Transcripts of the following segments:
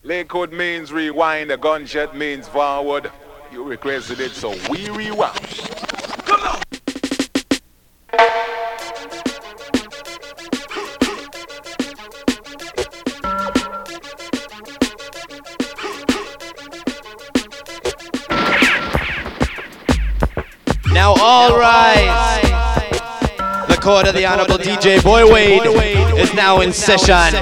Lakewood means rewind, a gunshot means forward. You requested it, so we rewind. Come on! Now all rise. The court of the Honorable DJ Boy Wade is now in session.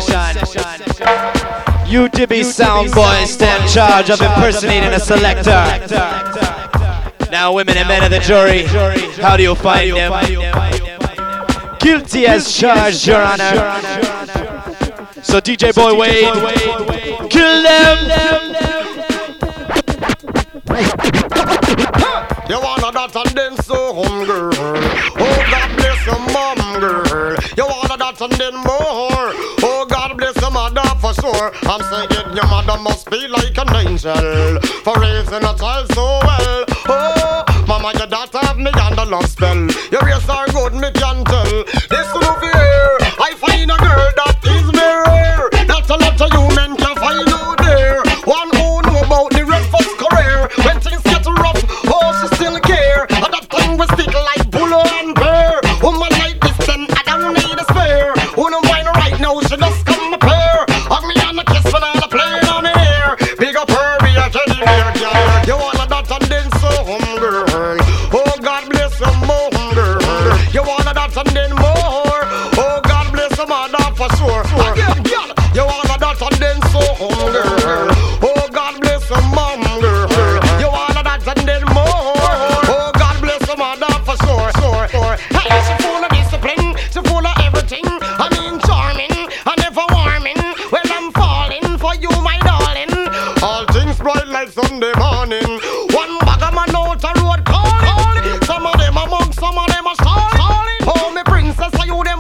You Dibby sound boys stand in charge of impersonating a selector. Now women and men of the jury, how do you find them? Guilty as charged, Your Honor. So DJ Boy Wade, kill them. You wanna that and then so home, girl. Oh, God bless your mom, girl. You wanna that and then more. Oh, God bless your mother for sure. I'm saying your mother must be like an angel for raising a child so well. Oh, mama, your daughter have me under love spell. Your ears are good, me can tell. Listen over here, I find a girl that is very rare. That's a lot of you men can find out there. One who know about the red fox career. When things get rough, still care, and that tongue will stick like bull and bear. Woman like this, then I don't need a spare. Who don't mind right now, she just come a pair. Hug me on the kiss when I'm playing on the air. Big up her, be a teddy bear, girl. You wanna that and then so home, girl. Oh, God bless your mom, girl. You wanna that and then more. Oh, God bless your mother for sure. Again, girl. You wanna that and then so home, girl. Oh, God bless your mom, girl. You wanna that and then more. Hey, she full of discipline, she full of everything. I mean charming, I never warming. Well, I'm falling for you, my darling. All things bright like Sunday morning. One bag of man out a road calling. Some of them are monks, some of them are stalling. Oh, me princess, are you them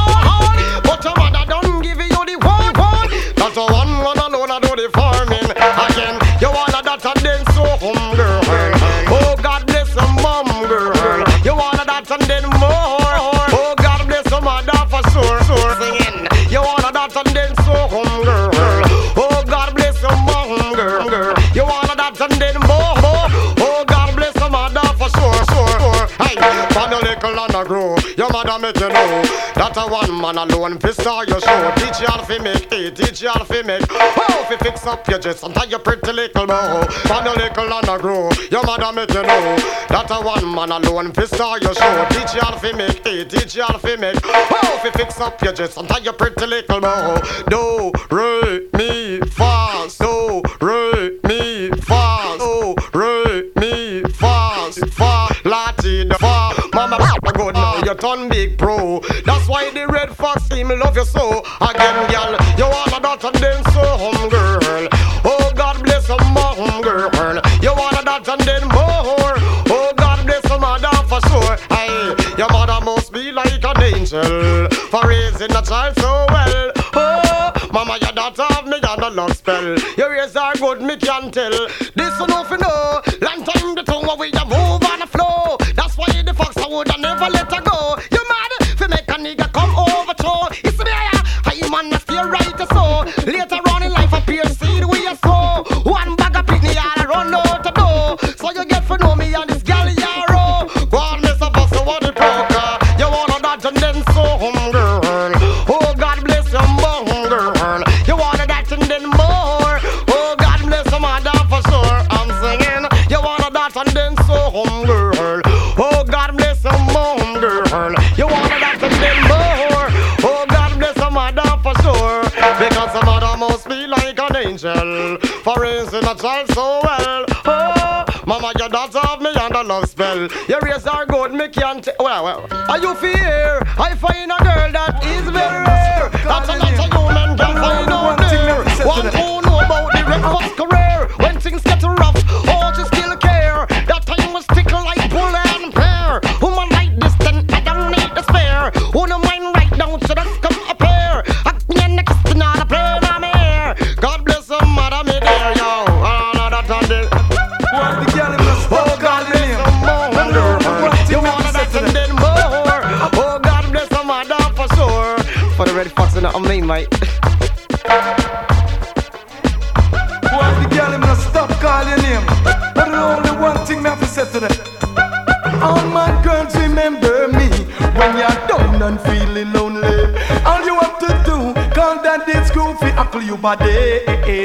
one? But your mother don't give you the one. That's a one alone, I do the farming. Again, you wanna that and then so home, girl. Oh, God bless your mom, girl. You wanna that and then more. Oh, God bless your mother for sure. Singing. You wanna that and then so home, girl. Oh, God bless your mom, girl. You wanna that and then more. Oh, God bless your mother for sure. Hey, for the little and a grow. Your mother make you know that a one man alone fi start your show. Teach you how to make it, teach you how to make. Oh, fi fix up your dress and tie your pretty little bow. For the little and a grow. Your mother make you know that a one man alone fi start your show. Teach you how to make it, teach you how to make. Oh, fi fix up your dress and tie your pretty little bow. Do, re, mi, fa. Do, re, mi, fa. Do, re, mi, fa. Fa, Latin, fa. Mama, good now, you turn big pro. That's why the red fox him love you so. Again, girl, you wanna that and then so home, girl. Oh, God bless your mom, girl. You wanna that and then more. Oh, God bless your mother for sure. Hey, your mother must be like an angel for raising a child so well. Oh, mama, your daughter have me on a love spell. Your ears are good, me can tell. This enough you know. Long time the tongue we a move on the flow. That's why the fox I would never let her go. You mad? Fi make a nigga come over to. It's me, I man a stay right so. Later on in life appear seed we a sow. One bag of pitney all run out the door. So you get to know me and this gal yarrow. Go on, Mr. Buster, what the poker. You wanna that and then so home, girl. Oh, God bless your mom, girl. You wanna that and then more. Oh, God bless your mother for sure. I'm singing. You wanna that and then so home, girl. Oh, God bless your mom, girl. You wanna that and then more. Oh, God bless your mother for sure. Because the mother must be like an angel for raising a child so well. Oh, mama, your daughter have me under love spell. Your ears are good, me can't well. Are you fear? I find a girl that is very rare. That's a lot of human can find out there. One who know about the red fox career. When things get rough, oh, she still care. That time was tickle like bull and bear. Woman like this, then I don't need the spare. Who no mind right now, should just come up here. I can't next not a play on me here. God bless her mother, me there, yo. That and this. Oh, God bless her mother. You want that and then more. Oh, God bless her mother for sure. For the red fox and I mean, mate. stop calling your name. But the only one thing me have to say to them. All my girls remember me when you're down and feeling lonely. All you have to do, call that this groove fi huckle you body.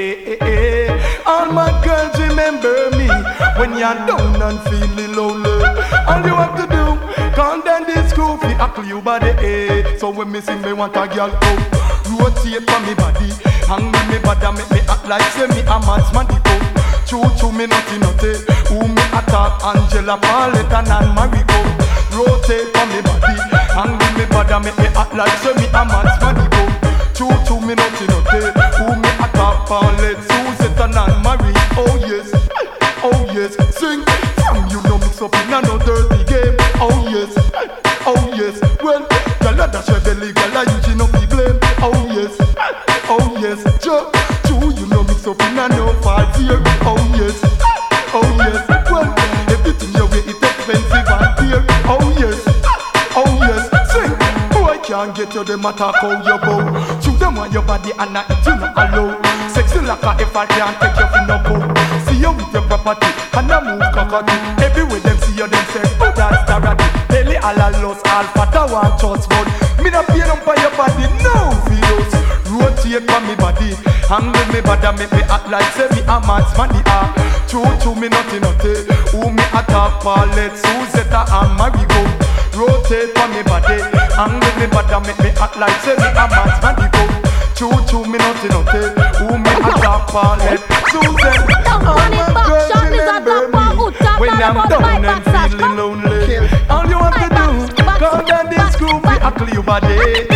All my girls remember me when you're down and feeling lonely. All you have to do, call that this groove fi huckle you body. So when me sing, me want a girl go rotate for me body, hang me body, make me act like say me a man's man. Choo me nutty. Who me attack Angela Pauletta and Marigo. Rotate for me body, hang me body, make me act like say me a man's man. Choo me nutty. Who me attack Pauletta, Suzette and Marie. Oh yes, sing. From you no mix up in no dirty game. Oh yes, well, girl a dash your belly, girl a use you no fi blame. Oh yes, Choo, you no mix up in no fault here. Oh yes, well, everything you wear it expensive and dear. Oh yes, sing. Boy can't get you, them attack how you bow. Chew them on your body and I eat you no allow. Sexy like a if I can't take you for no bow. See you with your property and I move cockatoo. Everywhere them see you, them say, oh that's the ratty. Daily all a lost, all fat I want just mud. Me not pay them for your body, no videos. Rotate for me body, handle me body, make me act like say me a man's money. Choo me nutty. Who me attack Paulette, Suzette and Marigo. Rotate for me body, handle me body, make me act like say me a man's money. Choo me nutty. Who me attack Paulette, Suzette. All my girls remember me when I'm down and feeling lonely. All you have to do, call down this group, we huckle you body.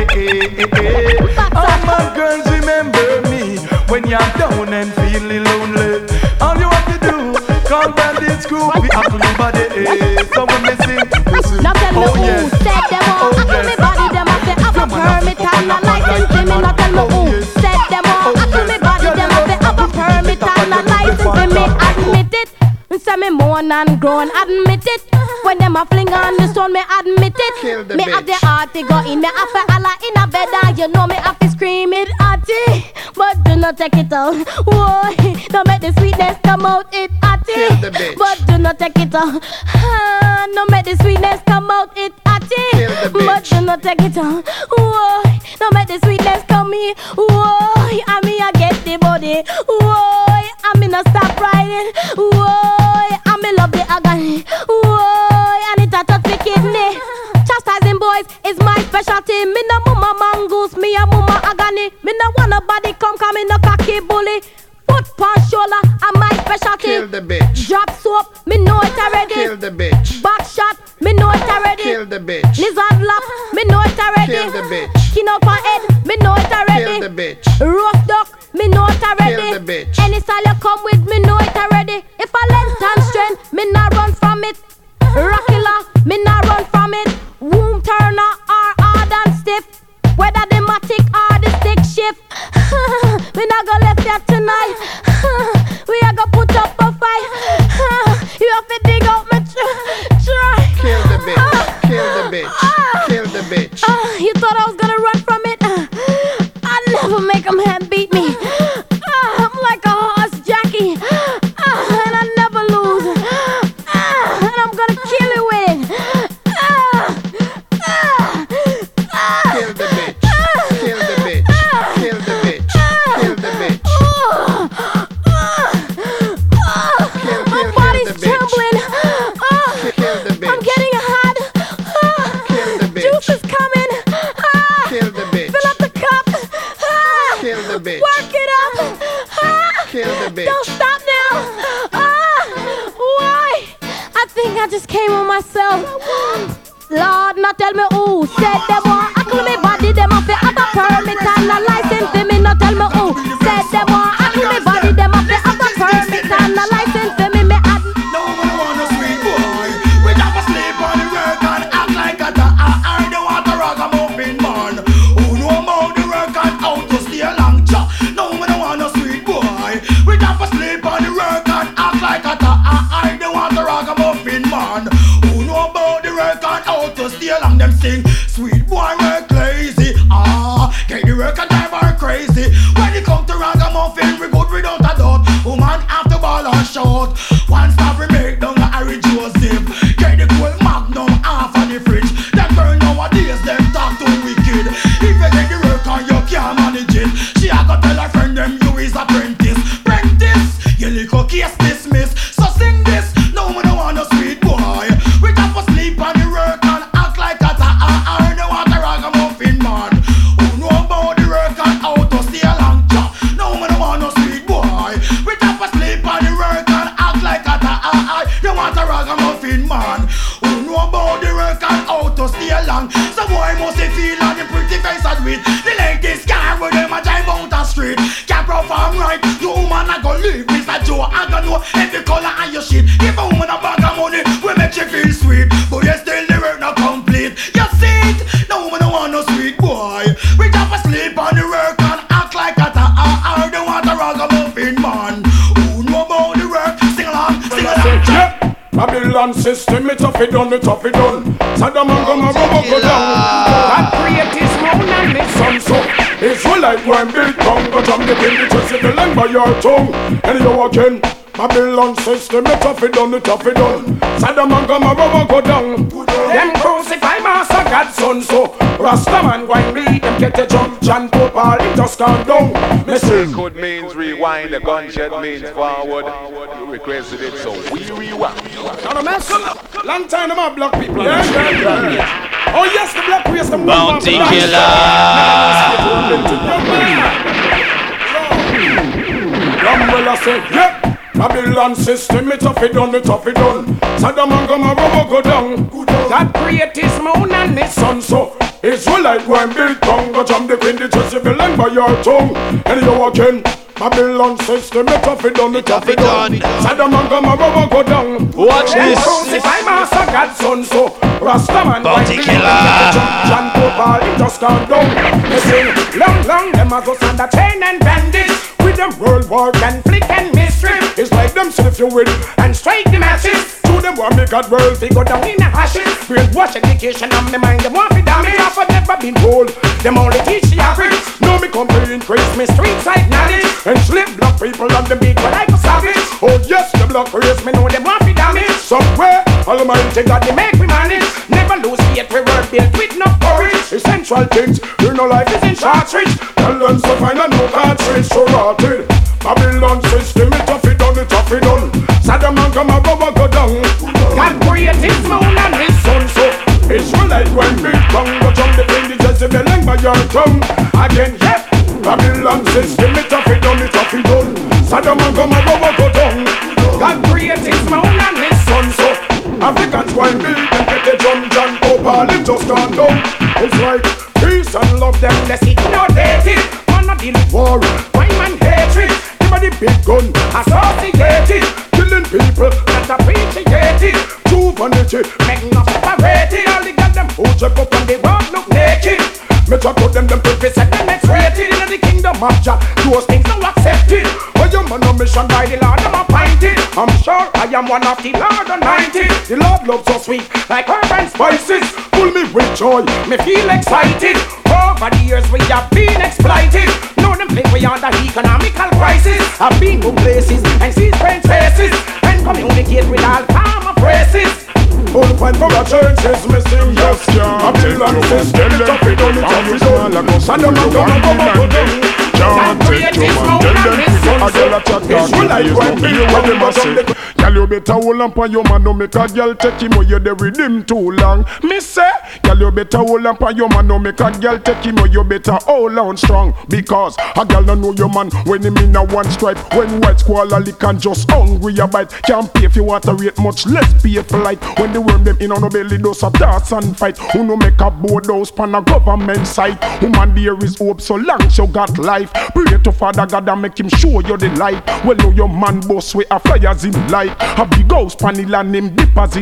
All my girls remember me when you're down and feeling lonely. All you have to do, call down this group, we huckle you body. So when we sing, now tell me who said them all. Huckle me body, them up, they have a permit and a license. Me now tell me who said them all. Huckle me body, them up, they have a permit and a license. Me admit it. Say me moan and groan, admit it. When them a fling on the stone, me admit it. Me have the heart to go in, me have to holla in a bed, and you know me have to scream it hearty. But do not take it out, whoa. Don't make the sweetness come out it hearty. But do not take it out, don't make the sweetness come out it hearty. But do not take it out, whoa. Don't make the sweetness come here, whoa. I mean I get the body, whoa. I mean I stop riding, whoa. I mean love the agony, whoa. And it a touch me kidney. Chastising boys is my specialty. Me no mama mongoose, me a mama agony. Me no want nobody come me no cocky bully. Foot pan shoulder, I'm my specialty. Kill the bitch. Drop soap, me know it already. Kill the bitch. Back shot, me know it already. Kill the bitch. Lizard lap, me know it already. Kill the bitch. Skin up her head, me know it already. Kill the bitch. Roast duck, me know it already. Kill the bitch. Any style you come with, me know it already. If I length and strength, me not run from it. Rockilla, me not run from it. Womb turner or hard and stiff. Whether the matic or the stick shift. We not gonna left that tonight. We are gonna put up a fight. You have to dig out my try. Kill the bitch. Kill the bitch. Kill the bitch. You thought I was gonna run from it? I never make them hand beat me. I'm like a horse Jackie. And I never lose. And I'm gonna kill you with it. Kill the bitch. Kill the bitch. Kill the bitch. Kill the bitch. My body's trembling. Kill the bitch. I'm getting hot. Kill the bitch. Juice is coming. Kill the bitch. Fill up the cup. Kill the bitch. Work it up. Kill the bitch. Don't stop now. Why? I think I just came on myself. Lord, not tell me who said them all. I call me body, them up, have a permit and a license. For me, not tell me who said them all. I call me body, them up, have a permit and a license. For me, add. No one want a sweet boy. We have to sleep on the work and act like a I don't want a ragamuffin man. Who know about the work and how to stay long cha. No one want a sweet boy. We have to sleep on the work and act like a I don't want a ragamuffin man. Who know about the work and how to stay long. Them sing sweet boy work lazy. Get the work and drive her crazy. When it come to ragamuffin know every color of your shit. Give a woman a bag of money, we make you feel sweet. But you still the work not complete. You see it? No woman don't want no sweet boy. We just sleep on the work and act like that. I don't want a ragamuffin man. Who know about the work? Sing along, sing along. Babylon system, it's tough it done, it's tough it done. Saddam and Goma go down. That create his moon and his sun so. It's all like one big tongue, but I'm the king to see the land by your tongue. And you again, Babylon system, it's tough it done, it's tough it done. Saddam and Goma go down. Them crucify Master God's son so. Rastaman go and beat them, get the jump, John Pope, all him just calm down. Missing code means rewind, the gunshot means forward. You requested it, so we rewind. Now, mess long time them black people. Yeah. Oh yes, the black race, the Bounty Killer. Rumble, I said, yeah. Babylon system, it's tough it done, it's tough it done. Saddam and Goma go down. That create his moon and his sun so. Israelite go and build tongue, but I'm the queen, the church of the land by your tongue. And you again, Babylon system, it's tough it done, it's tough it done. Saddam and Goma go down. Watch this. If I master God's son so. Rastaman Bounty Killer. John Pope, all him just calm down. Listen, long, them a go stand a chain and bandits. With them world war and flick and mystery. It's like them slip you with and strike the masses. To them want me God world, they go down in the ashes. Brainwash education on me mind, them want me damage. I've never been told, them only teach the average. No me come to increase me street side knowledge. And slip black people on the beat but like a savage. Oh yes, the black race, me know them want me damage. Somewhere, Almighty God, they make me manage. Never lose faith, we were built with no courage. Essential things, you know life is in shortage. Tell them so find a no cartridge so rotted. Babylon system, it's tough it done, it's tough it done. Saddam and Goma go down. God created his moon and his sun so. Israelite when big tongue, but on the thing is just the length by your tongue. Again, yeah. Babylon system, it's tough it done, it's tough it done. Saddam and Goma go down. God created his moon and his sun so. Africans wine big and get the drum, John Pope, all him just gone down. It's like peace and love them, let's inundate it. Man a deal war, crime and hatred. Give me the big gun, associated. Killing people that appreciated. True vanity, make no separated. All the girls them who jump up on the road look naked. Me talk to them preface and them X-rated. In the kingdom of Jah, those things no accepted. But your man on mission by the Lord, I'm appointed. I'm sure I am one of the Lord Almighty. The Lord loves so sweet, like herb and spices. Pull me with joy, me feel excited. Over the years we have been exploited. Know them think we under economical crisis. I've been to places and seen strange faces. And communicate with all calm praises. Full point for a church is missing, yes, yeah. Babylon system, it's tough it done, it's tough it done. Saddam and Goma go down. Can't take you man, tell them people a girl a chat talk. Israelite when big what them a say. Girl you better hold on pon your man, no make a girl take him or you dey with him too long. Me say, girl you better hold on pon your man, no make a girl take him or you better hold on strong. Because a girl don't know your man when him in a one stripe. When white squall lick and just hungry a bite. Can't pay if you water rate much less pay for light. When the worm them in on no belly does a dance and fight. Who no make a board house pan a government site. Woman there is hope so long you got life. Pray to Father God and make him show you the light. Well know your man boss way a flyers in light. A big house panel and him deposit.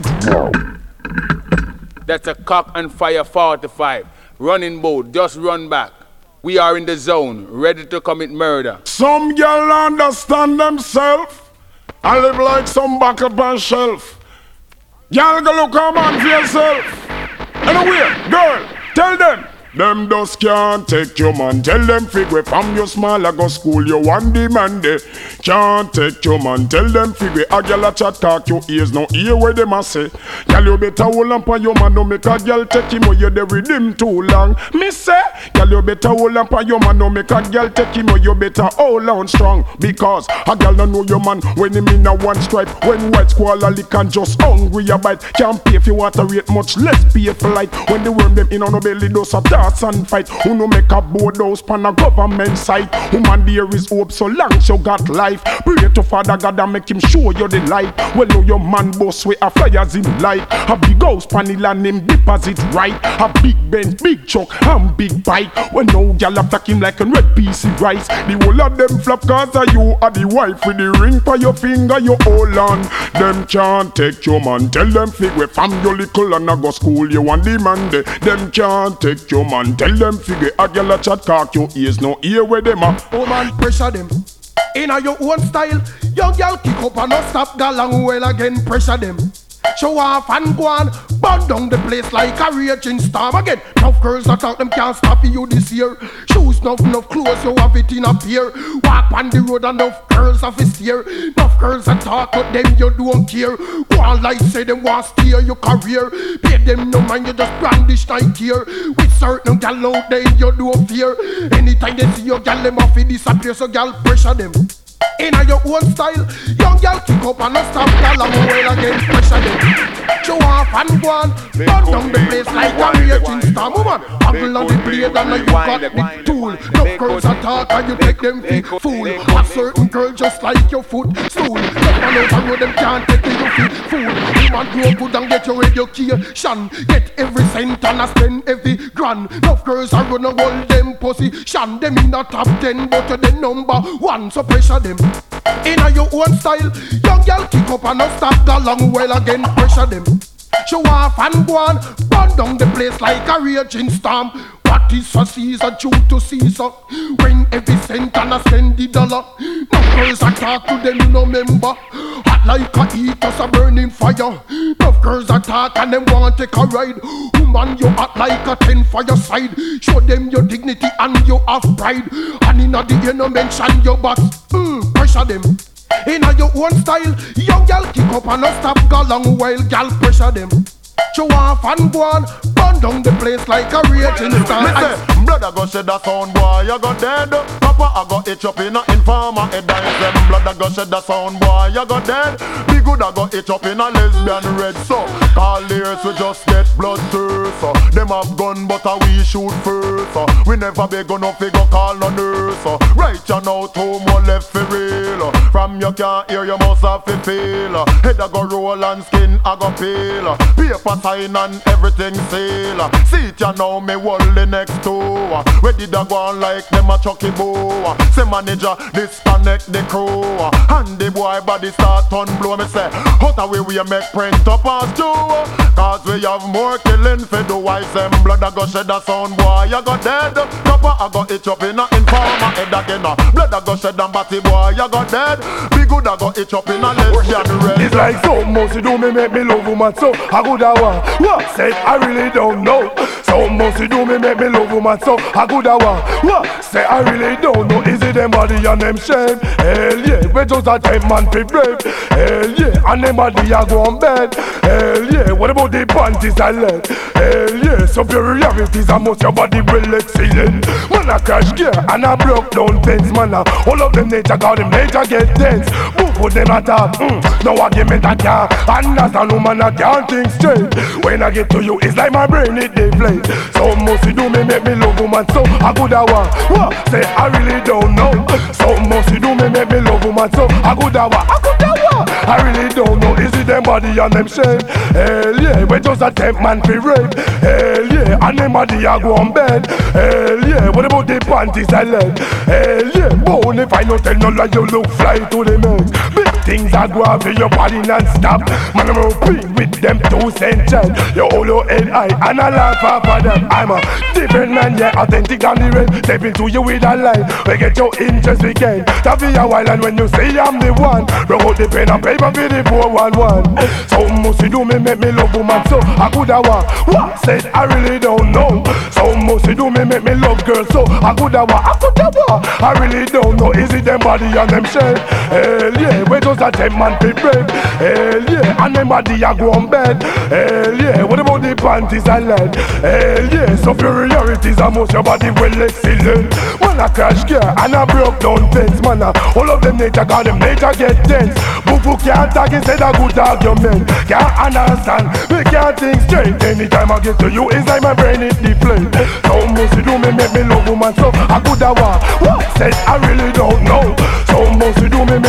That's a cock and fire 45. Running boat, just run back. We are in the zone, ready to commit murder. Some girl understand themselves and live like some back up on shelf. Y'all go look a man for yourself. Anyway, girl, tell them just can't take your man. Tell them figure from your small I go school you one demand. Can't take your man. Tell them figure a girl a chat talk your ears no hear what them a say. Girl you better hold on pon your man. No make a girl take him or you dey with him too long. Me say, girl you better hold on pon your man. No make a girl take him or you better hold on strong. Because a girl don't know your man when him in a one stripe. When white squall a lick and just hungry a bite. Can't pay if you water rate much less pay for light. When the worm them in on no belly does a dance and fight. Who no make a board house pan a government site. Woman there is hope so long you got life. Pray Pray to Father God and make him show you the light. Well, know your man boss way a flyers in light. A big house panel and him deposit right. A big Benz, big truck and big bike. When no gal attack him like a red piece of rice. The whole of them flop cause of you are the wife. With the ring for your finger you hold on. Them can't take your man. Tell them figure from your little and I go school you want the man de. Them can't take your man. Tell them figure a gal a chat cock your ears no ear where them are. Oh man, pressure them in a your own style. Young girl kick up and not stop galang well again. Pressure them. Show off and go on. Burn down the place like a raging storm again. Enough girls that out them can't stop you this year. Shoes enough clothes you have it in a pair. Walk on the road and enough girls have a steer. Enough girls that talk but them you don't care. Go on like say them want steer your career. Pay them no mind you just brandish night here. With certain gal out there you don't fear. Anytime they see your gal them off it disappear. So gal pressure them in a your own style. Young gal kick up and not stop gal and well again pressure them. Show off and go on. Burn down the place like a raging storm. Woman, angle on the blade and now you got the tool. No girls attack and you take them for fool. A certain girl just like your footstool. No one over road them can't take you for fool. Woman grow good and get your education. Get every cent and a spend every grand. No girls are gonna hold them position. Them in a top 10 but you're the number 1. So pressure them in a your own style. Young girl kick up and not stop the long well again. Pressure them. Show off and go on. Burn down the place like a raging storm. What is for Caesar, due to Caesar? When every cent and a spend the dollar. No girls I talk to them, you no member. Hot like a heat us a burning fire. No girls I talk and them want take a ride. Woman, you act like a 10 for your side. Show them your dignity and your have pride. And in the you no mention your boss. Pressure them. In a your own style, young gal kick up and not stop go long while gal pressure them. Show off and go on. Burn down the place like a raging storm. Blood I go shed a sound boy, you go dead. Papa I go itch up in a informer head. Them blood I go shed a sound boy, you go dead. Be good I go itch up in a lesbian red. So call ears we just get blood thirst. Them have gun but we shoot first. We never be gonna figure call no nurse. Right you now 2 more left for real. From you can't hear you must have to feel. Head I go roll and skin I go peel. Paper sign and everything seal. See it you now me wall the next door. Where did I go on like them a chucky bow? Say manager disconnect the crew. And the boy body start turn blow. Me say out away we make print up as two. Cause we have more killing for the wise. Them blood I go shed a sound boy you go dead. Copper I go itch up in a informer head again. Blood I go shed and batty boy you go dead. Be good I go itch up in a lesbian red. It's like so much you do me make me love woman. So I go that one. What? Say I really don't know. So much you do me make me love woman. So I go that one. What? Say I really don't know. Is it them body and them shame? Hell yeah, we just a 10 man be brave. Hell yeah, and them body a go on bed. Hell yeah, what about the panties I let? Hell yeah, superiorities are most your body well excellent. Man a crash gear and I broke down things. Man a all of them nature call them nature get tense. Book put them at top. No argument I can't understand woman I can't think straight. When I get to you it's like my brain it deflate. So much you do me make me love woman. So I go that one. What? Say I really don't know. So much you do me make me love woman. So I go that one. I go that one. I really don't know. Is it them body and them shame? Hell yeah, we just a 10 man be rape. Hell yeah, and them body a go on bed. Hell yeah, what about the panties I let? Hell yeah, bone if I no tell no lie you look fly to the max. Big things I go over your body non-stop. Man I'm repeat with them 2 cent child. You hold your head high and I laugh off of them. I'm a different man, yeah, authentic on the red. Step into you with a line. We get your interest again. That be a while and when you say I'm the one. Bro out the pen and paper for the 411. So much you do me make me love woman. So I could have one. What? Said I really don't know. So much you do me make me love girl. So I could have one. I could have one. I really don't know. Is it them body and them shame? Hell yeah, we just a 10 man be brave. Hell yeah, and them body a go on bed. Hell yeah, what about the panties I let? Hell yeah, superiorities are most your body well excellent. Man a crash gear and I broke down things. Man a all of them nature cause them nature get tense. Boo can't talk instead of good argument. Can't understand, we can't think straight. Anytime I get to you it's like my brain it deflate. So much you do me make me love woman. So I could have one. What? Said I really don't know. So much you do me make me love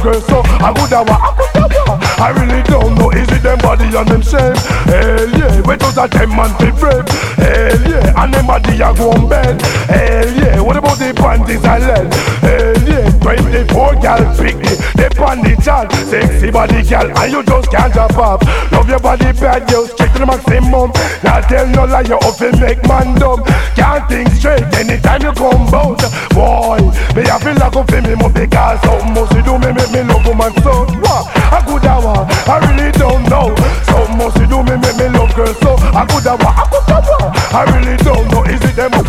girls, so I could have I really don't know, is it them body and them shape? Hell yeah, we just a them man to brave. Hell yeah, and them body a go on bed. Hell yeah, what about the panties I led? Hell yeah, 24 gal pick me, they pan the child. Sexy body gal, and you just can't drop off. Love your body bad, you straight to the maximum. Now tell no lie, you up and make man dumb. Can't think straight anytime you come bout. Boy, me I feel like a me more because so much you do me make me love woman so. What? A good hour, I really don't know. So much you do me make me love girl so. A good hour, I really don't know. Is it them?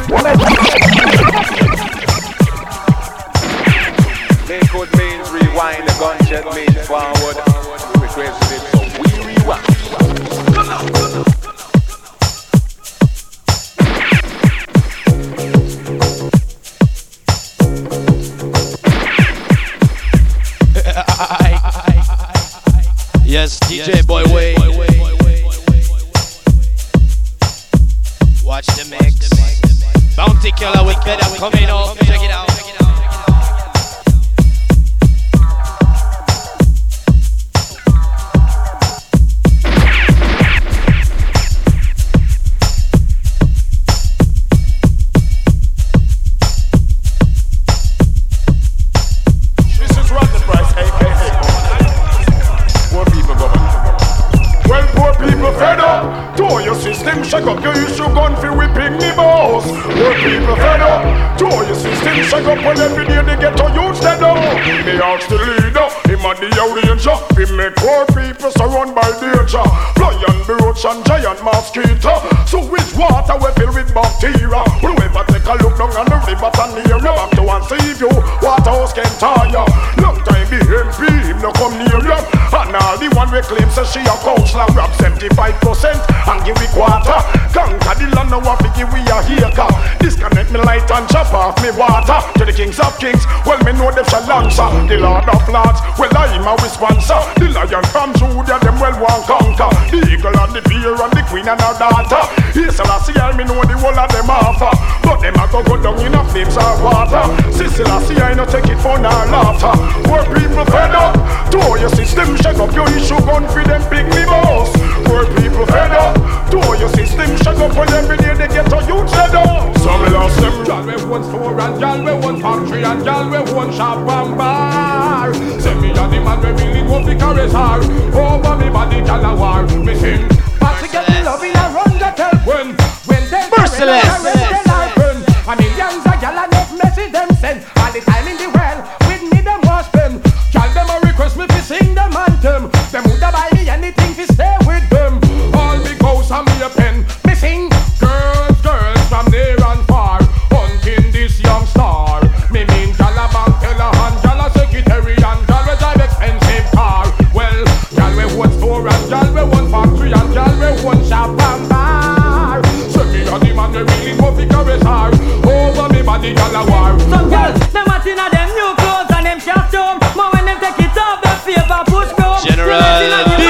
Liquid means rewind, the gunshot means forward. We requested it, so we rewind. Yes, DJ Boy Way. Watch the mix. Bounty Killer with better coming up. Check it out. Shake up your issue gun for whipping me boss. Poor people fed up. Throw your system shake up when every day they get to use dead up. Me ask the leader, him and the ranger. We make poor people surrounded by danger. Fly and roach and giant mosquito. So which water we fill with bacteria? Whoever take a look down on the river and near you back to and save you. Waterhouse can tire. Long time the MP, him no come near you. And all the one we claim says she a coach lang rap 75% and give we quarter. Conquer the land now we give we a haker. Disconnect me light and chop off me water. To the kings of kings, well me know them shall answer. The lord of lords, well I am a sponsor. The lion from Judah, them well want conquer. The eagle and the bear and the queen and her daughter. Yes, Selassie, I me know the whole of them offer. But them a go down in a flames of water. Selassie, I no take it for no laughter. Poor people fed up. Throw your system, shake up your issue gun for them big me boss. Poor people fed up. Throw your system, shake up when every day they get a huge head up. So me lost them. Y'all we one store and y'all we one factory and y'all we one shop and bar. Say me and the man we really go fi carry hard. Over me body y'all a war. Me sing. But to get the love in a run that help when they Merciless. A millions of y'all a make message them send. All the time in the well with me them wash them. Y'all them a request me fi sing them anthem. Them woulda buy me anything fi stay with them. All because of me a pen. Me sing girls, girls from near and far. Hunting this young star. Me mean Jalla bank teller and Jalla secretary and Jalla drive expensive car. Well, y'all we one store and y'all we one factory and y'all we one shop and bar. So me and the man we really go fi carry hard. Over me body y'all a war. Some girls them a in a them new clothes and them costume. But when them take it off, them favor push go. General D.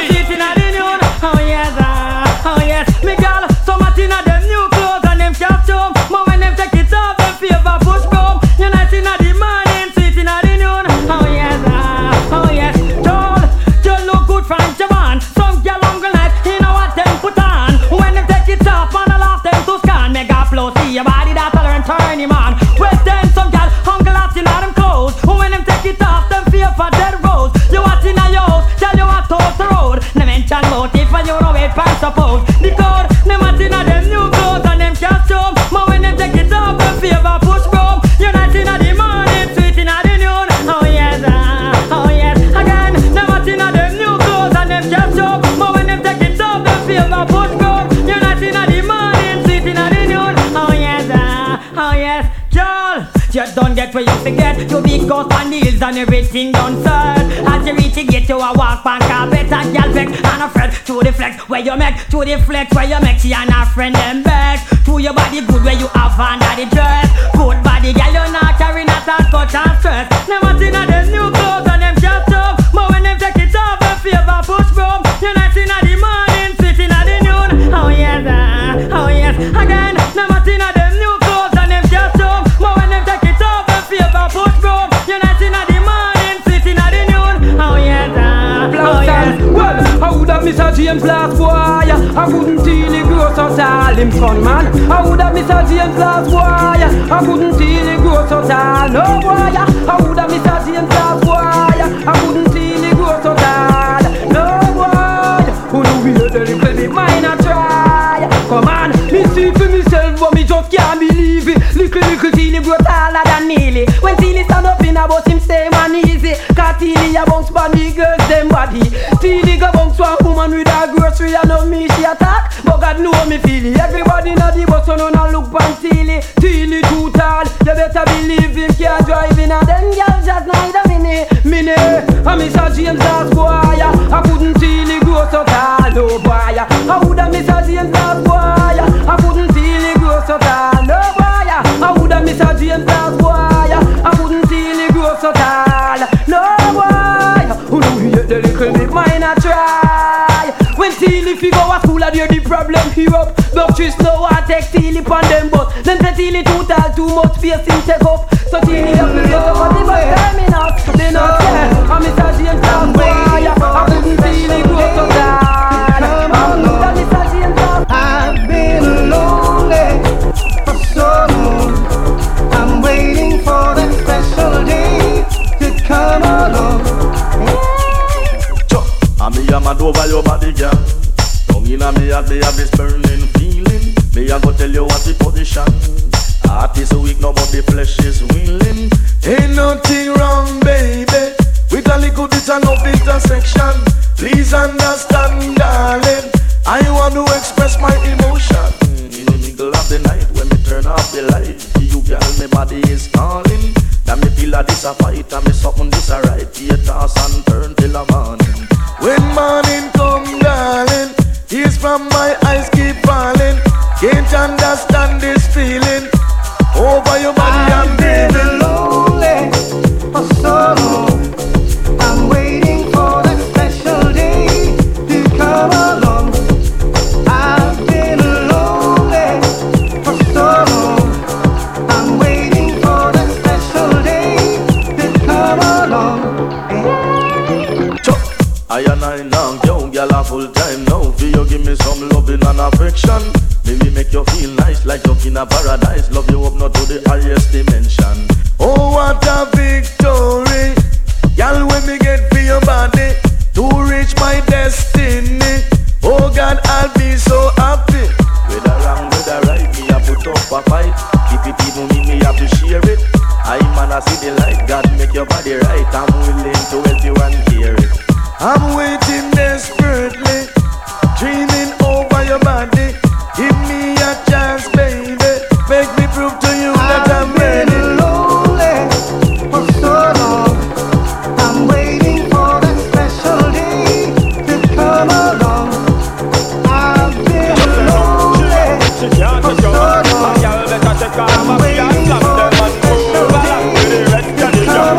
Oh yes, oh yes, me girl. So much in a them new clothes and them costume. But when them take it off, them favor push go. You're not in a the morning, sweet in a the noon. Oh yes, tall. You look good from Japan. Some girl hungry like you know what them put on. When them take it off, and I laugh them to scan. Mega flow, see your body that tell her and turn him on. Well then some girl hungry like in all them clothes. When them take it off, them favor dead rose. You what in a your house, tell you what off the road. No mention motive and you know wait for suppose. The code, them what in a them new clothes and them costume. But when them take it off, them favor push broom. You're not in a the morning, sweet in a the noon. Oh yes, again. Them what in a them new clothes and them costume. But when them take it off, them favor push broom. You're not in a the morning, sweet in a the noon. Oh yes, Joel. Just don't get where you forget. You big ghost on the hills and everything done serve. As you reach the gate, you a walk on carpet and gal vex and a fret. To the flex where you make, to the flex where you make. She and her friend them back. To your body good where you have under the dress. Good body girl, you not carry not a touch and stress. Them what's in a them new clothes and them costume. But when them take it off, them favor push broom. You're not in a the morning, sweet in a the noon. Oh yes, again. Them what's in a them new clothes and them costume. But when them take it off, them favor push broom. You're not in a the morning, sweet in a the James last boy. I couldn't till he grow so tall, him son man. I would have Mr. James last boy. I couldn't till he grow so tall, no boy. I would have Mr. James last boy. I couldn't till he grow so tall, no boy. Who know we the little bit mine a try. Come on, me see for myself, but me just can't believe it. Little till he grow taller than Neely. When Tilly stand up in a bus, him stay man easy. Cause Tilly a bounce bad, the girls them body. Tilly go bounce one woman with a grocery and know me she attack. But God know me feel it. Everybody know the bus, so no look pan Tilly. Tilly too tall, you better believe him can't drive in. And them girls just neither minute. I'm Mr. James last boy. I couldn't Tilly grow so tall, no boy. I woulda Mr. James last boy. I couldn't Tilly grow so tall, no boy. I woulda Mr. James last boy. I couldn't Tilly grow so tall, no boy. Who know we the little bit mine a try. When Tilly figure a school a the problem he up. Doctors know I take Tilly pon them but then say Tilly too tall, too much space him take up. So Tilly have to get up on the bus terminus. They not care. I'm Mr. James last boy. I couldn't Tilly grow so tall. I'm Mr. James last boy. I've been lonely for so long. I'm waiting for that special day to come along. And me a mad over your body, girl. Down inna me heart, me have this burning feeling. Me a go tell you what the position. Heart is weak, no, but the flesh is willing. Ain't nothing wrong, baby, with a little bit of no intersection. Please understand, darling, I want to express my emotion. In the middle of the night, when me turn off the light, you girl, me body is calling. That me feel a this a fight, and me something this a right. Be a toss and turn till the morning. When morning come, darling, tears from my eyes keep falling. Can't understand this feeling. Over your body I'm breathing. Lonely for so long. I'm waiting for that special day to come along. I've been lonely for so long. I'm waiting for that special day to come along. I and I now, yo, girl, a full time now. For you give me some loving and affection. Maybe make you feel nice like you're in a paradise. Love you up not to the highest dimension. Oh, what a victory. Girl, when me get for your body to reach my destiny. Oh God, I'll be so happy. Whether wrong, whether right, me a put up a fight. Keep it even me have to share it. I man, I see the light. God make your body right. I'm willing to help you and hear it. I'm waiting desperately, dreaming over your body. Give me a chance, baby. Make me prove to you that I'm ready. Lonely for so long. I'm waiting for that special day to come along. I've been lonely for so long. I'm waiting for that special day to come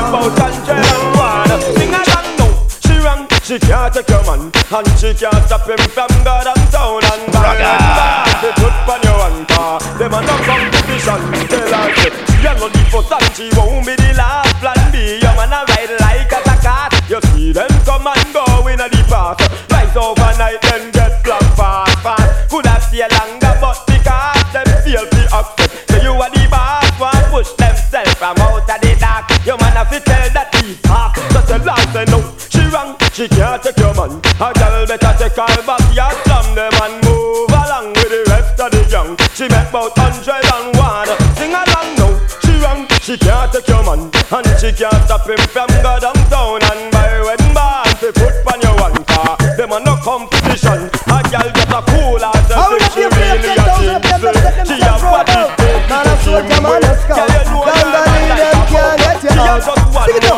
along. She can't take your man, and she can't stop him from God and town and back. They put on your one car, them a no competition. Tell her she a no the first and she won't be the last. Plan B, your man a ride like a cat. You see them come and go in a the past. Rise overnight, then get flat fast. Could have stay longer, but because them feel the upset. So you are the boss, one push themselves from out of the dark. Your man have to tell that he's half. So tell her say no. She can't take your man. A girl better take her backyard from them and move along with the rest of the young. She make about 101. Sing along now. She wrong. She can't take your man, and she can't stop him from go downtown and buy wedding band to put on your one car. Them are no competition. A girl get a cool out of it. She really a thing. She a body big. She well. Girl, you know that she a just one more thing.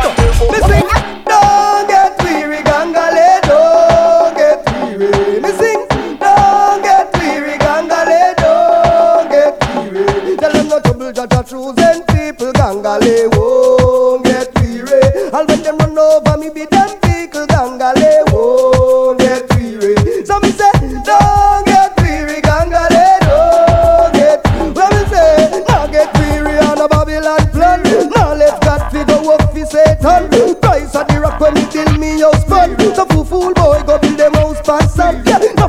Don't get weary, Gangale, don't get weary. Me sing, don't get weary, Gangale, don't get weary. Tell them no trouble, Jaja choosing people, Gangale won't get weary. I'll when them run over me, be them vehicle, Gangale won't get weary. So me say, don't get weary, Gangale, don't get weary. Well me say, not get weary on a Babylon plan. Now let's got to go up for Satan. Price of the rock when me build me house pan. So fool boy go build them house pan.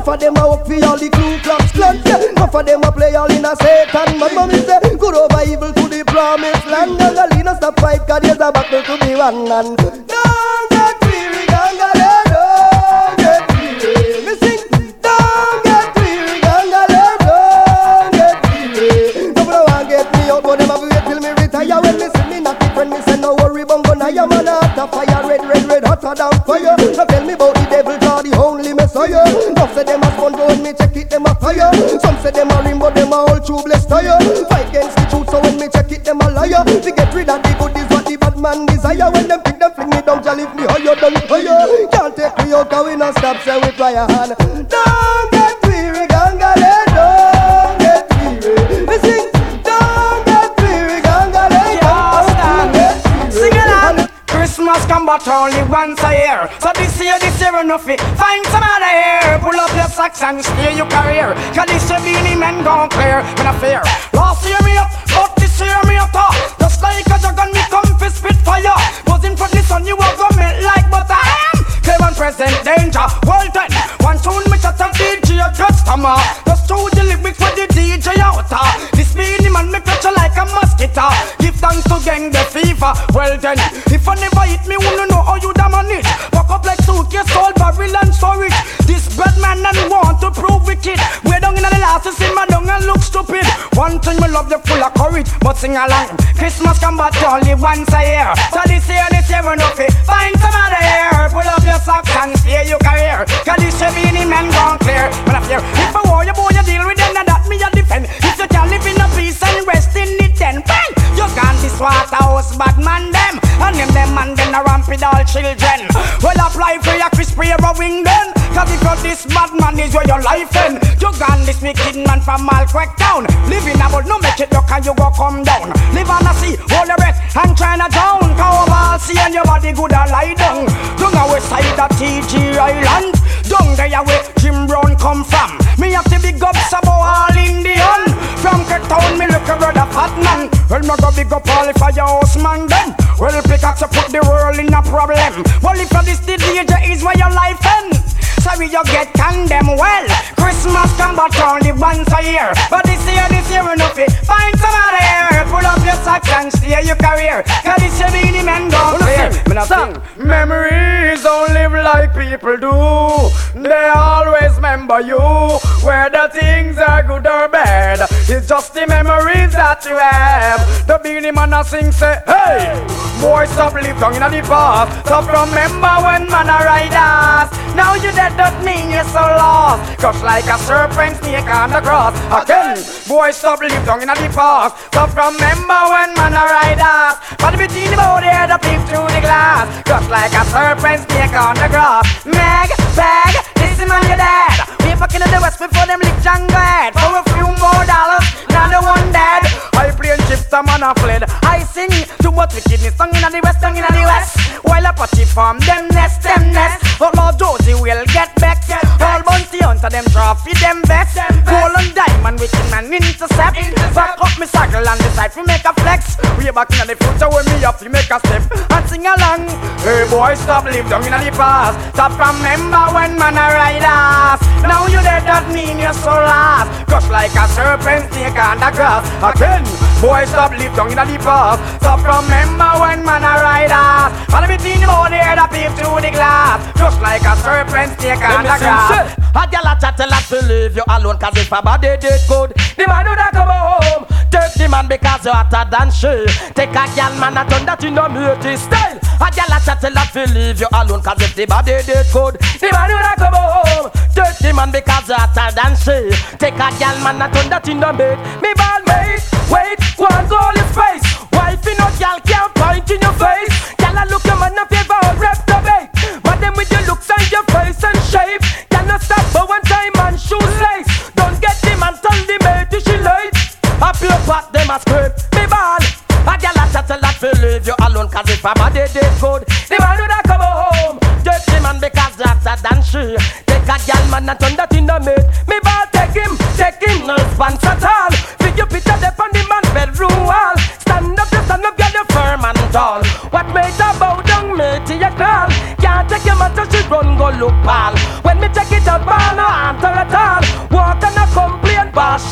of them a work for all the Ku Klux Klan. Enough of them a play all in a Satan. My mommy say, good over evil to the promised land. Gangalina stop fight, cause there's a battle to be won. And don't get weary, Gangale, don't get weary. Me sing, don't get weary, Gangale, don't get weary. Nobody want get me out, but them have to wait till me retire. When me see me not different, me say no worry, bungo na ya man out of fire, red, hotter than fire. So tell me about the devil, cause the only messiah. Some say them a fun, go when me check it, them a fire. Some say them a rim, but them a whole tubeless tire. Fight against the truth, so when me check it, them a liar. To get rid of the good is what the bad man desire. When them pick them fling me down, lift me higher than fire. Can't take me out, cause we not stop, say we try a hand. Don't get weary, Gangale, don't get weary. Me sing, don't get weary, Gangale, don't get weary. Sing along. Christmas come but only once a year. So this year enough it. Find some other here. Pull up your socks and steer your career. Cause this year beanie men gon' clear. Me no fear. Last year me up, but this year me up top. Just like a dragon me come for spit fire. Buzzing for the sun you will go melt like butter. Clever present danger. World 10. One tune me chat and DJ a customer. Just through the lyrics with the DJ out. This beanie man me catch you like a mosquito. Give thanks to gang the fever. Well then, if I never hit me, wanna know how you damn on it. Walk up like suitcase, cold barrel and storage. This bad man and want to prove wicked. We're down in the last to see my dung and look stupid. One thing me love you full of courage, but sing along. Christmas come but only once a year. So this year enough it. Find some other here. Pull up your socks and steer your career. Cause this year beanie men gon' clear. But I fear, if I war you boy you deal with them, and that me a defend. If you can live in a peace and rest in it then bang. You can't this Waterhouse bad man them. And them and then a ramp with all children. Well apply for your crispy wing then. Cause because this bad man is where your life end. You gone this wicked man from Malquack town. Living about no make it look and you go come down. Live on the sea, hold your breath and Chinatown. Cover see and your body good a lie down. Down the west side of TG Island. Down there where Jim Brown come from. Me have to big up Sabo all Indian. From Cape Town me look a brother fat man. Well me go big up all if I your house man then. Well pickaxe to put the world in a problem. Well if you this the danger is where your life end. Sorry you get condemned well. Christmas come but only once a year. But this year enough it. Find some other here. Pull up your socks and steer your career. Cause this year beanie men gon' clear. Song. Memories don't live like people do. They always remember you. Whether things are good or bad, it's just the memories that you have. The beanie man a sing say, hey, boy stop live down in the past. Stop remember when man a ride us. Now you dead don't mean you're so lost. Crush like a serpent snake on the cross. Again, boy stop live down in the past. Stop remember when man a ride us. But between the body the peep through the glass. Crush like a serpent snake on the grass. Meg, bag, this is man your dad. We fucking in the west before them lick jungle head. For a few more dollars, now the one dead. I play and chips, the man a fled. I sing too much wickedness, song in the west, song in the west. While a patchy farm, them nest. But Lord Josie will get back. All bounty hunter, them trophy, them best. Gold and diamond, wicked man intercept. Back up me circle and decide to make a flex. Way back in the future when me up, you make a step and sing along. Hey boy, stop live down in the past. Stop remember when man a ride us. Now you dead, that mean you're so lost. Crush like a serpent snake on the grass. Again, boy, stop live down in the past. Stop remember when man a ride us. All between the body, the peep through the glass. Just like a serpent snake on the grass. A gal a chat tell us to leave you alone. Cause if a body did good, the man would have come home. Take the man because you're hotter than she. Take a gal man a turn that in no beauty style. A gal a chat tell us to leave you alone. Cause if the body did good, the man would have come home. Take the man because you're hotter than she. Take a gal man a turn that in no bed. Me ball mate, wait, one goal is face. Wife in no gal can't point in your face. Gal a look your man a favor or reprobate. But them with your looks and your face and shape. Cannot stop but one time and shoes lace. Don't get him and tell the mate she late. A pure pot them a scrape. Me ball. A gal a chat a lot to leave you alone. Cause if a body did good, the man would have come home. Take him and because that's a than she. Take a gal man and turn that in the mate. Me ball take him, no response at all. Fig you picture them on the man bedroom wall. Stand up, get the firm and tall. What made a bow down, mate, to your call. Can't take your man till she run, go look pal. When me check it out, man, no answer at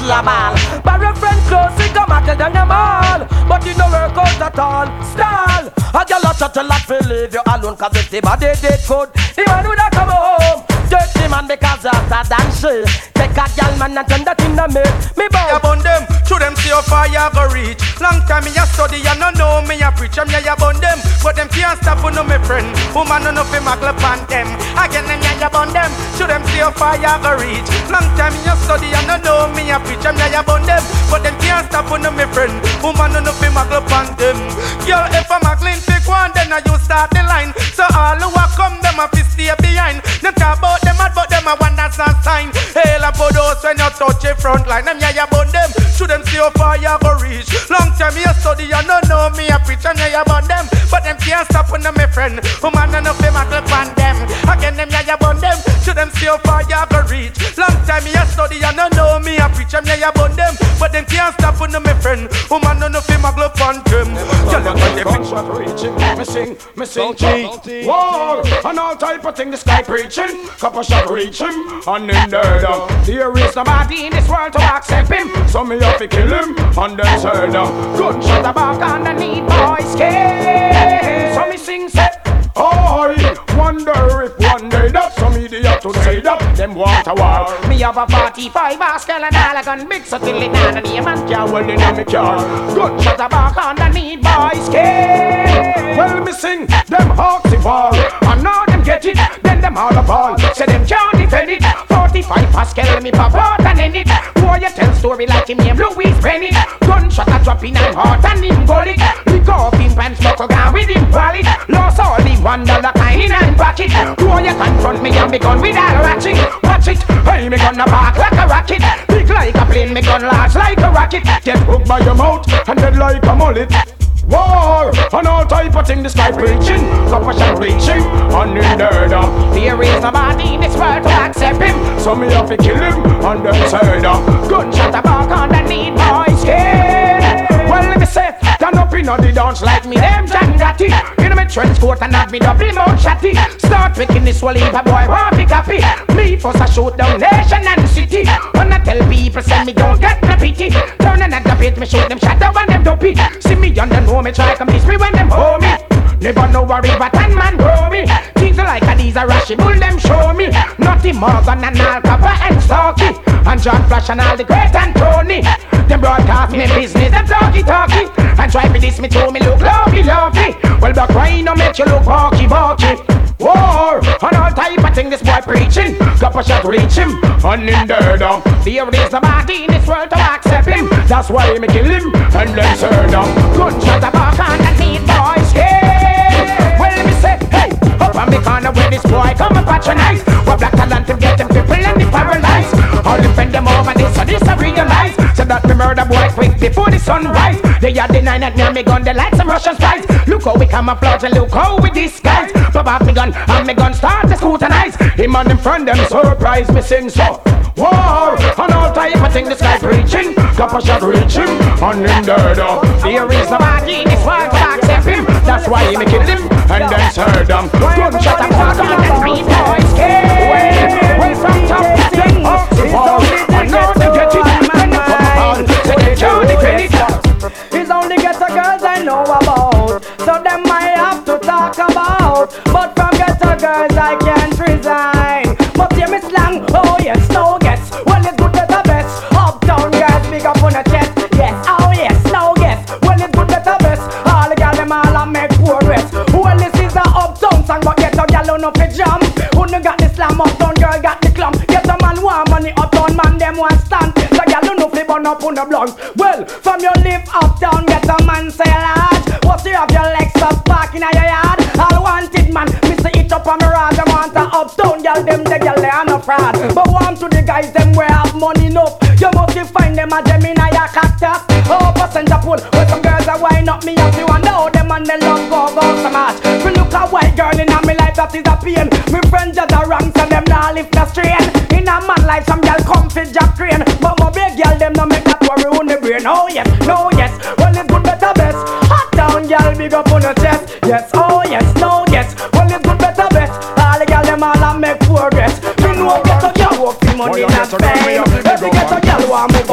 see a ball. But your friend close, he come back than them all. But you no work out at all. Stall. A girl a chat a lot fi leave you alone, cause if the body dead good, the man woulda come home. Dirty man because after than she take a girl man and turn that in the me bow. Ya bun them, show them see how far ya go reach. Long time me a study, ya no know me a preach. I'm ya bun them, but them can't stop no me friend. Woman no fi magle pan them. Again them ya bun them, show them see how far ya go reach. Long time me a study, ya no know me a preach. I'm ya bun them, but them can't stop no me friend. Woman no fi magle pan them. Girl, if I'm magling pick one, then you start the line. So all who a come, them a fi stay behind. Them talk about them mad, but them a one that's not sign. Hail up for those when you touch a front line. Them ya bun them, should them see how far you go reach. Long time you study, you no know me a preach. And ya bun them, but them can't stop on them, my friend. Woman no fi magle pan them. Again them ya bun them, should them see how far you go reach. Long time you study, you no know me a preach. And ya bun them, but them can't stop on them, my friend. Woman no fi magle pan them. Gunshot reaching, me sing, war, and all type of thing. The sky preaching, couple shot reaching, and in there, there is nobody in this world to accept him. So me have to kill him, and then turn gunshot back underneath boys' skin. So me sing, say, I wonder if one day that some idiot to say that them want a war. Me have a 45 Oscar and all a gun mix so till it down and the man can't well in me car. Gunshot back underneath boys' skin. Well me sing them hawks evolve, and now them get it, then them all a ball. Say them can't defend it. 45 Pascal me pop out and end it. Boy you tell story like him name Louis Bennett. Gunshot a drop in and heart and him bullet. Lick off him pants buckle down with him wallet. Lost all the $1 kind in and pocket. Boy you confront me and me gun with a ratchet. Watch it, hey me gonna bark like a rocket. Big like a plane, me gun large like a rocket. Get hooked by your mouth and dead like a mullet. War, and all type of thing, the sky preaching, couple shot reaching, and in there there is nobody in this world to accept him. So me have to kill him, and then turn gunshot back underneath boys' skin. Well let me say, stand up in the dance like me, them Jangati. In my trench coat and have me double mouth chatty. Start picking this wall if a boy won't be happy. Me first a shoot down nation and city. When I tell people say me don't get no pity. Turn another bit, me shoot them shadow and them dopey. See me on the know me try come miss me when them hold me. Never know worry but one man grow me. Things like a these a rashy bull them show me. Naughty Morgan and Al Capone and Starkey. And John Flash and all the great and Tony. Them broadcast me business, them talky. And try for this me to me look lovely. Well the crying no make you look balky. War, and all type of thing this boy preaching. Couple shot reach him, and in there there is nobody in this world to accept him. That's why me kill him, and then turn gunshot back underneath boys' skin. Well me say, hey, up on the corner where this boy come and patronize. What black talent to get them people and the paralyzed. I'll defend them over this, so this I realize. So that me murder boy quick before the sunrise. They are denying that now me gun, they like some Russian spies. Look how we camouflage and look how we disguise. Pop off me gun, and me gun start to scrutinize. Him and him friend, them surprise me sing so. War, and all type of thing the sky preaching. Couple shot reaching, and in there there is nobody in this world to accept him. That's why me kill him, and then turn them. Gunshot and walk on the three boys' skin. Well from top, then up the wall. I know they get it, when they come on, so they can't defend it. It's only ghetto girls I know about, so them I have to talk about. But from ghetto girls I can't resign. But hear me slang, oh yes, no guess. Well it's good better best. Uptown girls big up on the chest. Yes, oh yes, no guess. Well it's good better best. All the girls them all a make poor rest. Well this is a uptown song, but ghetto girl on up a jam. Who no got the slam, uptown girl got the clump. Ghetto man want money, uptown man them want stand. So girl you no flip on up on the blunt. Well from your live uptown, ghetto man say large. What's you have your legs up parking in your yard? All wanted man, me say it up on me rod. Them want a uptown girl, them the girl they are no fraud. But warm to the guys them where have money enough. You must find them a gem in a your cactus. Oh, passenger pool, where some girls are wind up me up. You wonder how them and they love go so much. We look a white girl in a me life that is a pain. Me friends just a wrong so them nah lift the strain. In a man life some girl come fit jack crane. But my big girl them no make that worry on the brain. Oh yes, no yes, well it's good better best. Hot down girl big up on the chest. Yes, oh yes, no yes, well it's good better best. All the girl them all a make progress. Me know get a girl work for money not fame. Every get a girl want move out.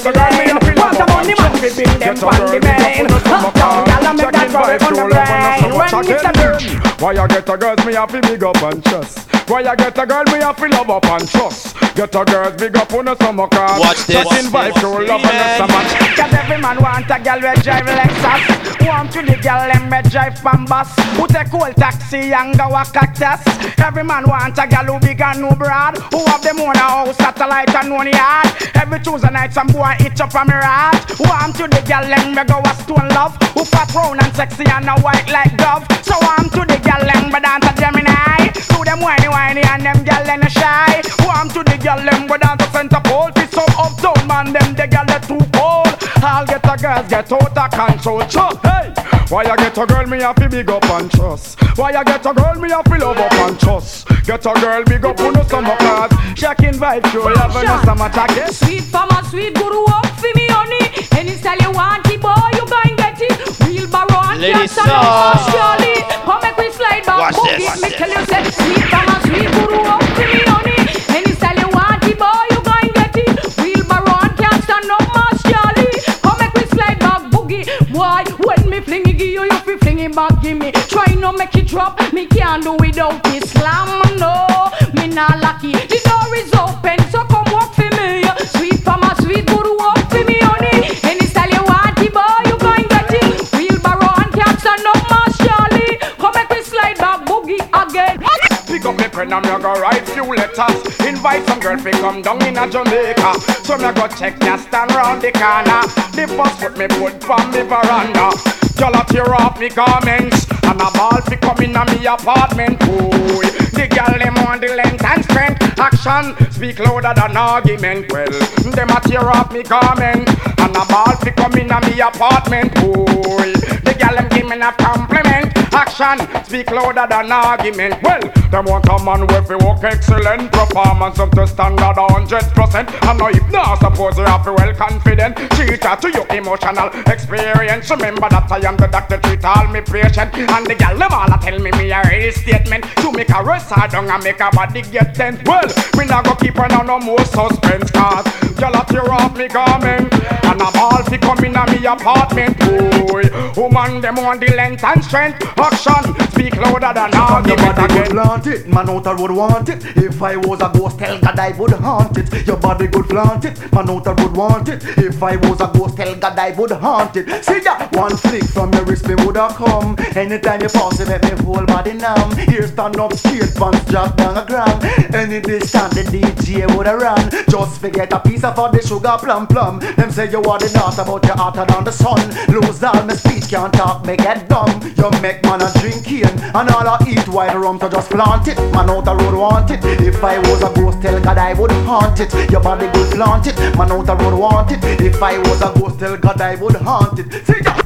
the lane. Want a money man, we bring them from the main. Uptown, y'all make that rubber on the brain. When it's a bitch. Why you get a girls, me have to big up and trust. Why you get a girl, me have to love up and trust. Get a girls, big up on a summer car. Watch this. Just invite to love and a summer. Cause every man want a girl with drive Lexus. Want to the girl them with drive Pambas. Who take old taxi and go a cactus. Every man want a girl who big and no broad. Who have them own a house, satellite and one yard. Every Tuesday night some boy itch up on me rat. Want to the girl them me go a stone love. Who fat round and sexy and a white like dove. So want to the girl them me dance a Gemini. To them whiny whiny and them girl them shy. Want to the girl them go down to Center Pole. Be some uptown man them the girl they too cold. I'll get a girls get out of control. Chuck, hey! Why you get a girl me have to big up and trust? Why you get a girl me have to love up and trust? Get a girl big up on the summer class. Shocking vibe show love and no summer jacket. Sweet farmer, sweet guru up for me honey. Any style you want it boy you go and get it. Wheelbarrow and cats and Australia. Come make we slide back. Watch me tell you say sweet farmer, sweet guru up for me honey. Any style you want it boy you go and get it. Wheelbarrow and cats and Australia. Come make we slide back boogie. Why when me fling it give you you fi fling it back give me. Try no make it drop. Me can't do without this slam no. Me not lucky. The door is open so come walk for me. Sweet farmer, sweet guru up for me honey. Any style you want it boy you go and get it. Wheelbarrow and cats and Charlie. Come make me slide back boogie again. Pick up me pen and me go write few letters. Invite some girl fi come down in a Jamaica. So me go check ya stand round the corner. The first foot me put from me veranda. Y'all a tear off me garments and a ball fi come in a me apartment. Boy, the girl them want the length and strength. Action speak louder than argument. Well, them a tear off me garment and a ball fi come in a me apartment. Boy, the girl them give me a compliment. Action speak louder than argument. Well, them want a man with a work excellent performance up to standard 100%. And now if not suppose you have to well confident. Treat her to your emotional experience. Remember that I am the doctor, treat all me patient. And the gal them all a tell me a real statement. To make a rest her down and make her body get tense. Well, we not go keep her no more suspense. Cause gal a tear off me garment and a ball fi come in a me apartment. Boy, woman them want the length and strength. Action speak louder than argument again. Plant it, man out would want it. If I was a ghost, tell God I would haunt it. Your body good plant it, man out would want it. If I was a ghost, tell God I would haunt it. See ya, one flick from your wrist me woulda come. Anytime you pass it, make me whole body numb. Here stand up straight, pants drop down the ground. Any distance the DJ woulda run. Just forget a piece of the sugar plum. Them say you are the daughter, but you're hotter than the sun. Lose all my speech, can't talk, make it dumb. You make man a drink cane and all I eat white rum to just plant it. Man out the road want it. If I was a ghost, tell God I would haunt it. Your body good plant it. Man out the road want it. If I was a ghost, tell God I would haunt it. See ya.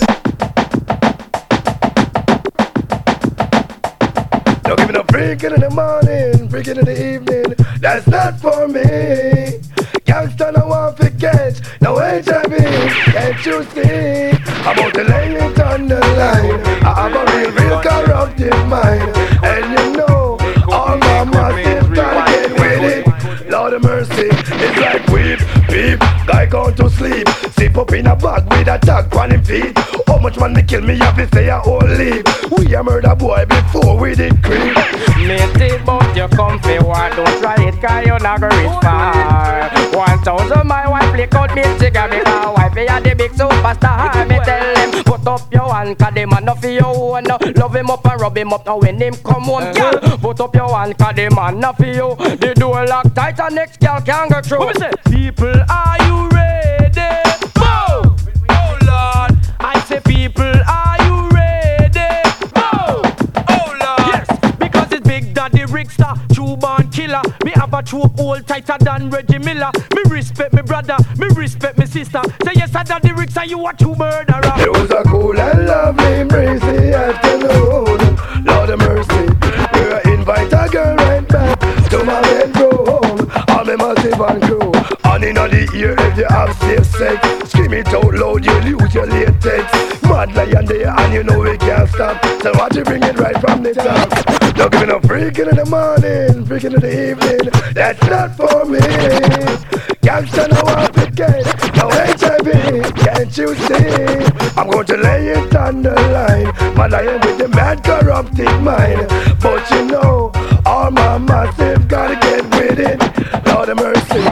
Don't give me no freaking in the morning, freaking in the evening. That's not for me. Gangsta no want to catch, no HIV. Can't you see? About the laying it on the line. I have a real corruptive mind. And you know, all my massive target with it. Lord of mercy, it's like weep, beep, guy gone to sleep. Zip up in a bag with a tag on him feet. How much man me kill me have to say a whole leave. We a murder boy before we did creep. Mate it but you comfy one. Don't try it cause you not go reach far. 1,000 my wife lick out me jigger. Because wifey a the big superstar. Me tell him put up your hand cause the man no for your own. Love him up and rub him up now when him come home. Girl, put up your hand cause the man no for you. The door lock tight and next girl can't go through. People, are you ready? Boom! Oh Lord, I say people, are you ready? Boom! Oh Lord, yes, because it's Big Daddy Rickster, true born killer. Me have a true old tighter than Reggie Miller. Me respect me brother, me respect me sister. Say yes, I Daddy Rickster, you a true murderer. It was a cool and lovely breezy afternoon. Lord of mercy, we invite a girl right back to my bedroom. All me massive and crew. And in the ear if you have safe sex. Scream it out loud, you lose your latex. Mad lion there and you know we can't stop. So watch you bring it right from the top. Don't give me no freaking in the morning, freaking in the evening. That's not for me. Gangsta no want to get no HIV. Can't you see? I'm going to lay it on the line. My lion with the mad corrupted mind. But you know, all my massive gotta get with it. Lord of mercy.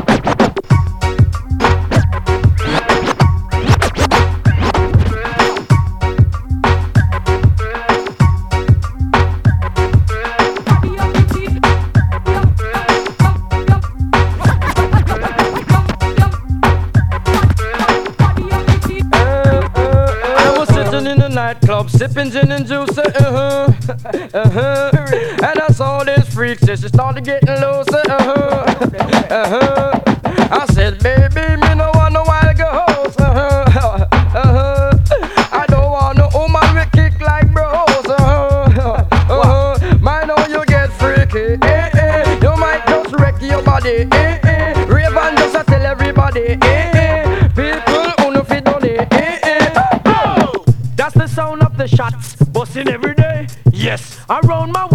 Club sipping gin and juice, and I saw this freak, she started getting loose, I said, baby, me no want no wild girls, I don't want no woman with kick like bros, mind how you get freaky, you might just wreck your body, Raven just tell everybody, people who no fit on it, that's the sound of the shots, busting every day. Yes, around my